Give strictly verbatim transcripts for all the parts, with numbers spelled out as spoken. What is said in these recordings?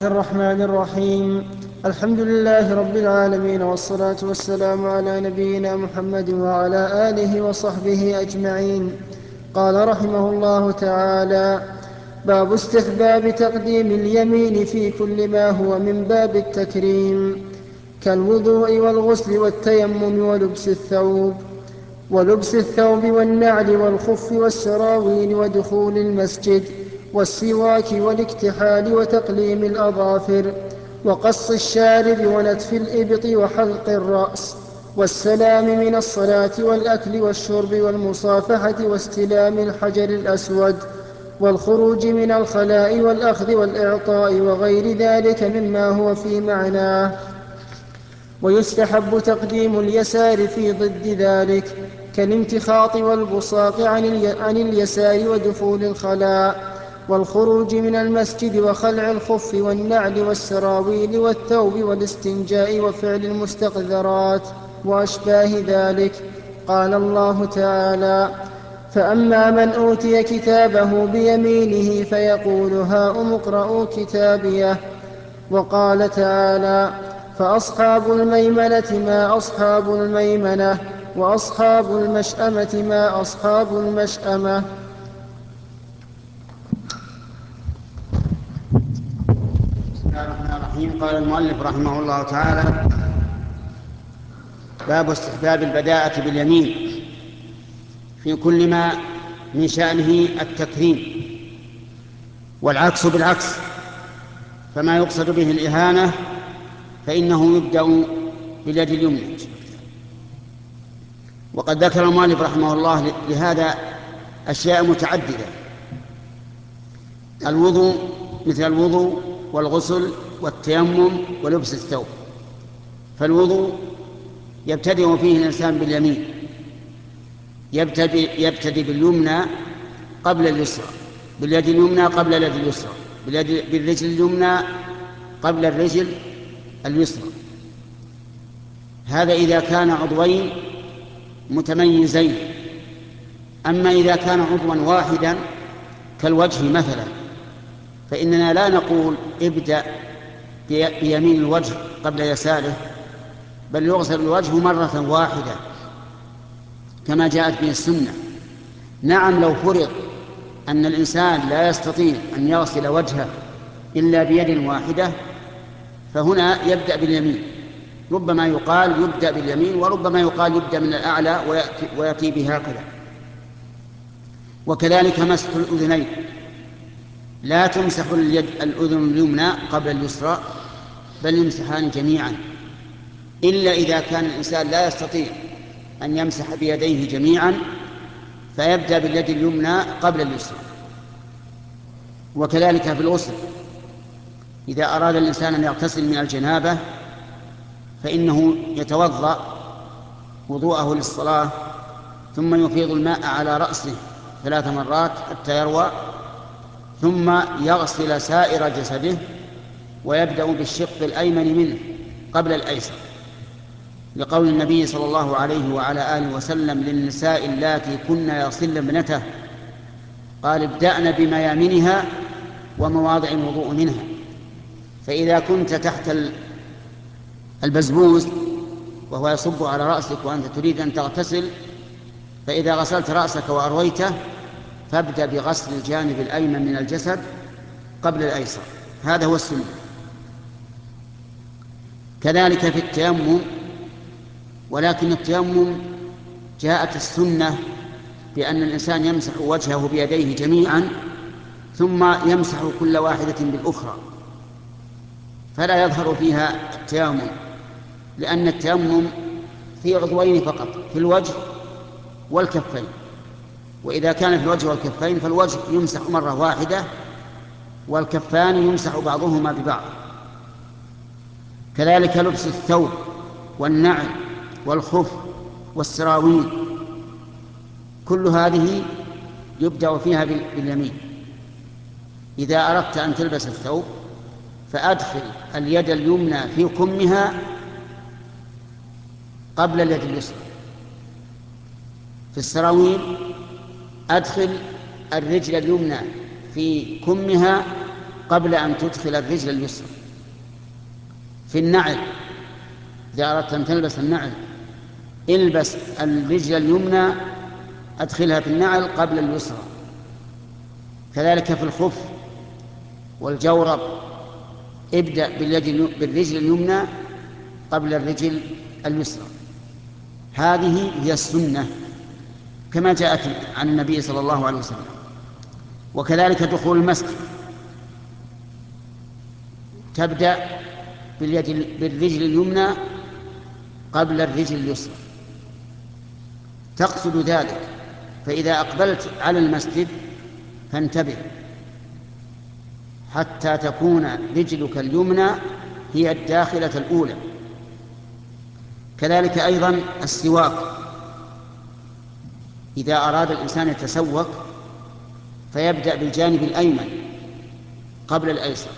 الرحمن الرحيم. الحمد لله رب العالمين، والصلاة والسلام على نبينا محمد وعلى آله وصحبه أجمعين. قال رحمه الله تعالى: باب استحباب تقديم اليمين في كل ما هو من باب التكريم، كالوضوء والغسل والتيمم ولبس الثوب ولبس الثوب والنعل والخف والسراويل ودخول المسجد والسواك والاكتحال وتقليم الأظافر وقص الشارب ونتف الإبط وحلق الرأس والسلام من الصلاة والأكل والشرب والمصافحة واستلام الحجر الأسود والخروج من الخلاء والأخذ والإعطاء وغير ذلك مما هو في معناه. ويستحب تقديم اليسار في ضد ذلك، كالامتخاط والبصاق عن اليسار ودخول الخلاء والخروج من المسجد وخلع الخف والنعل والسراويل والثوب والاستنجاء وفعل المستقذرات وأشباه ذلك. قال الله تعالى: فأما من أوتي كتابه بيمينه فيقول هاؤم اقرءوا كتابيه. وقال تعالى: فأصحاب الميمنة ما أصحاب الميمنة وأصحاب المشأمة ما أصحاب المشأمة. بسم الله الرحمن الرحيم. قال المؤلف رحمه الله تعالى: باب استحباب البداءة باليمين في كل ما من شأنه التكريم، والعكس بالعكس، فما يقصد به الإهانة فإنه يبدأ باليد اليمنى. وقد ذكر المؤلف رحمه الله لهذا أشياء متعددة: الوضوء مثل الوضوء والغسل والتيمم ولبس الثوب. فالوضوء يبتدئ فيه الإنسان باليمين، يبتدئ, يبتدئ باليمنى قبل اليسرى، باليد اليمنى قبل اليد اليسرى، بالرجل اليمنى قبل الرجل اليسرى. هذا إذا كان عضوين متميزين. أما إذا كان عضوا واحدا كالوجه مثلا، فإننا لا نقول ابدأ بيمين الوجه قبل يساره، بل يغسل الوجه مرة واحدة كما جاءت به السنة. نعم، لو فرض أن الإنسان لا يستطيع أن يغسل وجهه إلا بيد واحدة فهنا يبدأ باليمين. ربما يقال يبدأ باليمين، وربما يقال يبدأ من الأعلى ويأتي, ويأتي به هكذا. وكذلك مسح الأذنين، لا تمسح اليد الأذن اليمنى قبل اليسرى، بل يمسحان جميعا، إلا إذا كان الإنسان لا يستطيع أن يمسح بيديه جميعا فيبدأ باليد اليمنى قبل اليسرى. وكذلك في الغسل، إذا أراد الإنسان أن يغتسل من الجنابة فإنه يتوضأ وضوءه للصلاة، ثم يفيض الماء على رأسه ثلاث مرات حتى يروى، ثم يغسل سائر جسده ويبدأ بالشق الأيمن منه قبل الأيسر، لقول النبي صلى الله عليه وعلى آله وسلم للنساء اللاتي كن يغسلن ابنته، قال: ابدأن بميامنها ومواضع الوضوء منها. فإذا كنت تحت البزبوز وهو يصب على رأسك وأنت تريد أن تغتسل، فإذا غسلت رأسك وأرويته فابدأ بغسل الجانب الأيمن من الجسد قبل الأيسر، هذا هو السنة. كذلك في التيمم، ولكن التيمم جاءت السنة بأن الإنسان يمسح وجهه بيديه جميعا ثم يمسح كل واحدة بالأخرى، فلا يظهر فيها التيمم، لأن التيمم في عضوين فقط، في الوجه والكفين. وإذا كان في الوجه والكفين فالوجه يمسح مرة واحدة، والكفان يمسح بعضهما ببعض. كذلك لبس الثوب والنعل والخف والسراويل، كل هذه يبدأ فيها باليمين. إذا أردت أن تلبس الثوب فأدخل اليد اليمنى في كمها قبل اليد اليسرى. في السراويل أدخل الرجل اليمنى في كمها قبل أن تدخل الرجل اليسرى. في النعل إذا أردت أن تلبس النعل البس الرجل اليمنى أدخلها في النعل قبل اليسرى. كذلك في الخف والجورب ابدأ بالرجل اليمنى قبل الرجل اليسرى. هذه هي السنة كما جاءت عن النبي صلى الله عليه وسلم. وكذلك دخول المسجد تبدأ باليد بالرجل اليمنى قبل الرجل اليسرى، تقصد ذلك. فإذا أقبلت على المسجد فانتبه حتى تكون رجلك اليمنى هي الداخلة الأولى. كذلك أيضا السواك، إذا أراد الإنسان يتسوك فيبدأ بالجانب الأيمن قبل الأيسر.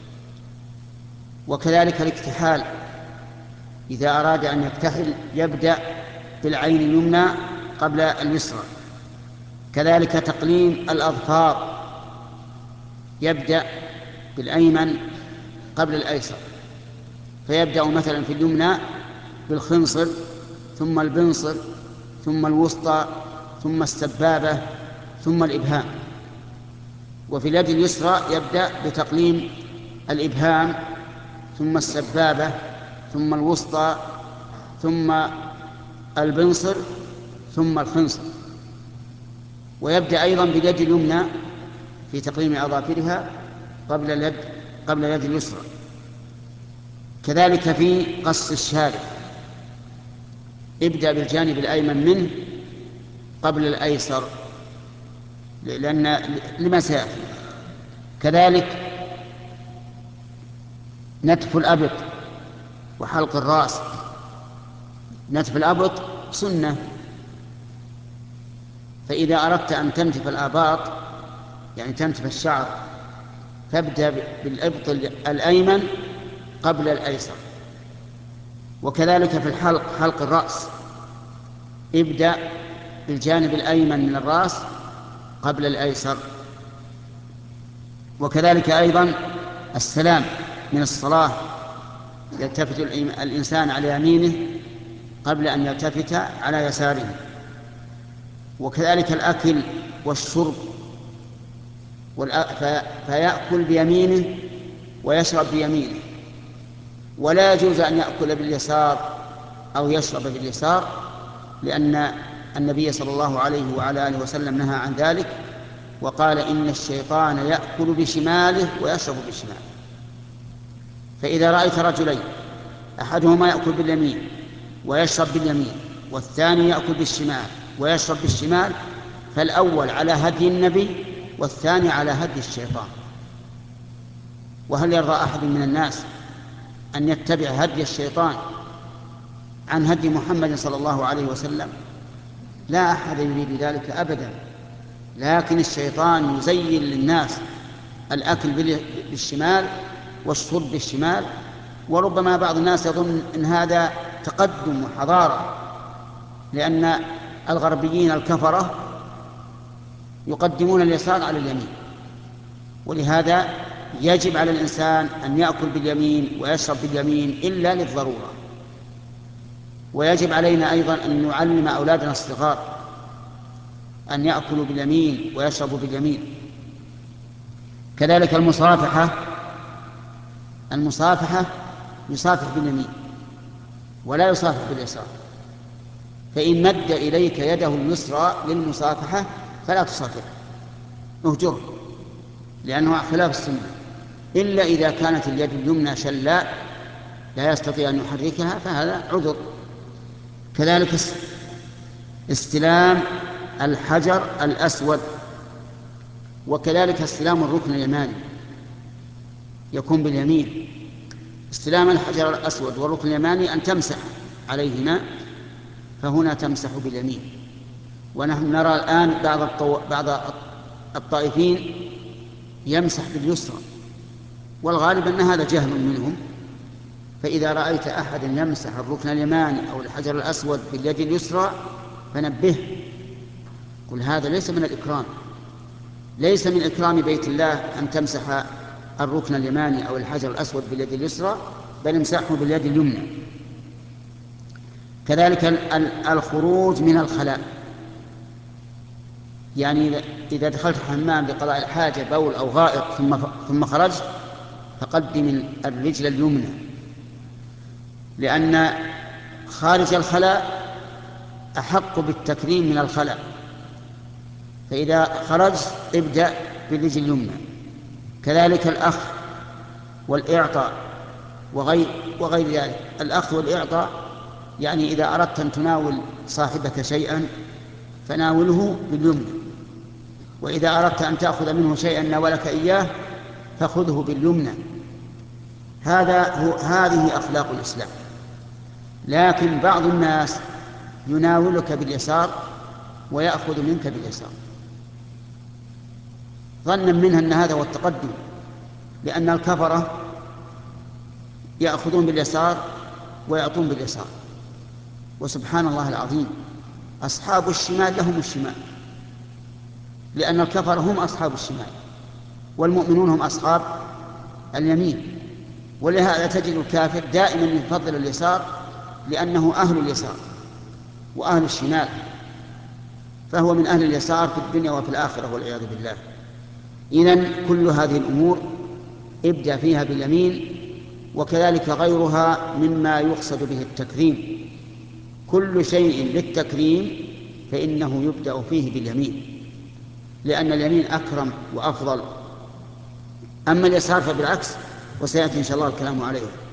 وكذلك الاكتحال، إذا أراد أن يكتحل يبدأ بالعين اليمنى قبل اليسرى. كذلك تقليم الأظفار يبدأ بالأيمن قبل الأيسر، فيبدأ مثلا في اليمنى بالخنصر ثم البنصر ثم الوسطى ثم السبابة ثم الإبهام. وفي اليد اليسرى يبدأ بتقليم الإبهام ثم السبابة ثم الوسطى ثم البنصر ثم الخنصر. ويبدأ أيضا باليد اليمنى في تقليم أظافرها قبل اليد قبل اليد اليسرى. كذلك في قص الشارب ابدأ بالجانب الأيمن منه قبل الأيسر لأن لما سيأتي. كذلك نتف الأبط وحلق الرأس. نتف الأبط سنة، فإذا أردت أن تنتف الآباط يعني تنتف الشعر فابدأ بالإبط الأيمن قبل الأيسر. وكذلك في الحلق حلق الرأس ابدأ بالجانب الأيمن من الرأس قبل الأيسر. وكذلك أيضا السلام من الصلاة يلتفت الإنسان على يمينه قبل أن يلتفت على يساره. وكذلك الأكل والشرب فيأكل بيمينه ويشرب بيمينه، ولا يجوز أن يأكل باليسار أو يشرب باليسار، لأن النبي صلى الله عليه وعلى آله وسلم نهى عن ذلك وقال إن الشيطان يأكل بشماله ويشرب بشماله. فإذا رأيت رجلين أحدهما يأكل باليمين ويشرب باليمين والثاني يأكل بالشمال ويشرب بالشمال فالأول على هدي النبي والثاني على هدي الشيطان. وهل يرضى أحد من الناس أن يتبع هدي الشيطان عن هدي محمد صلى الله عليه وسلم؟ لا أحد يريد ذلك أبدا. لكن الشيطان يزين للناس الأكل بالشمال والشرب بالشمال، وربما بعض الناس يظن أن هذا تقدم وحضارة، لأن الغربيين الكفرة يقدمون اليسار على اليمين. ولهذا يجب على الإنسان أن يأكل باليمين ويشرب باليمين إلا للضرورة. ويجب علينا أيضا أن نعلم أولادنا الصغار أن يأكلوا باليمين ويشربوا باليمين. كذلك المصافحة المصافحة يصافح باليمين ولا يصافح باليسار، فإن مد إليك يده اليسرى للمصافحة فلا تصافحه، اهجره، لأنه خلاف السنة، إلا إذا كانت اليد اليمنى شلاء لا يستطيع أن يحركها فهذا عذر. كذلك استلام الحجر الأسود، وكذلك استلام الركن اليماني يكون باليمين. استلام الحجر الأسود والركن اليماني أن تمسح عليهما، فهنا تمسح باليمين. ونحن نرى الآن بعض, الطو... بعض الطائفين يمسح باليسرى، والغالب أن هذا جهل منهم. فإذا رأيت أحدا يمسح الركن اليماني أو الحجر الأسود باليد اليسرى فنبه، قل هذا ليس من الإكرام، ليس من إكرام بيت الله أن تمسح الركن اليماني أو الحجر الأسود باليد اليسرى، بل امسحه باليد اليمنى. كذلك الخروج من الخلاء، يعني إذا دخلت الحمام لقضاء الحاجة بول أو غائط ثم ثم خرجت، فقدم الرجل اليمنى، لأن خارج الخلاء أحق بالتكريم من الخلاء، فإذا خرجت ابدأ بالرجل اليمنى. كذلك الأخذ والإعطاء وغير, وغير ذلك. الأخذ والإعطاء يعني إذا أردت أن تناول صاحبك شيئا فناوله باليمنى، وإذا أردت أن تأخذ منه شيئا ناولك إياه فخذه باليمنى. هذا هو هذه أخلاق الإسلام. لكن بعض الناس يناولك باليسار ويأخذ منك باليسار، ظنا منها أن هذا هو التقدم، لأن الكفرة يأخذون باليسار ويعطون باليسار. وسبحان الله العظيم، أصحاب الشمال لهم الشمال، لأن الكفرة هم أصحاب الشمال والمؤمنون هم أصحاب اليمين. ولهذا تجد الكافر دائما يفضل اليسار لأنه أهل اليسار وأهل الشمال، فهو من أهل اليسار في الدنيا وفي الآخرة والعياذ بالله. إذن كل هذه الأمور ابدأ فيها باليمين، وكذلك غيرها مما يقصد به التكريم. كل شيء للتكريم فإنه يبدأ فيه باليمين، لأن اليمين أكرم وأفضل. أما اليسار فبالعكس، وسيأتي إن شاء الله الكلام عليه.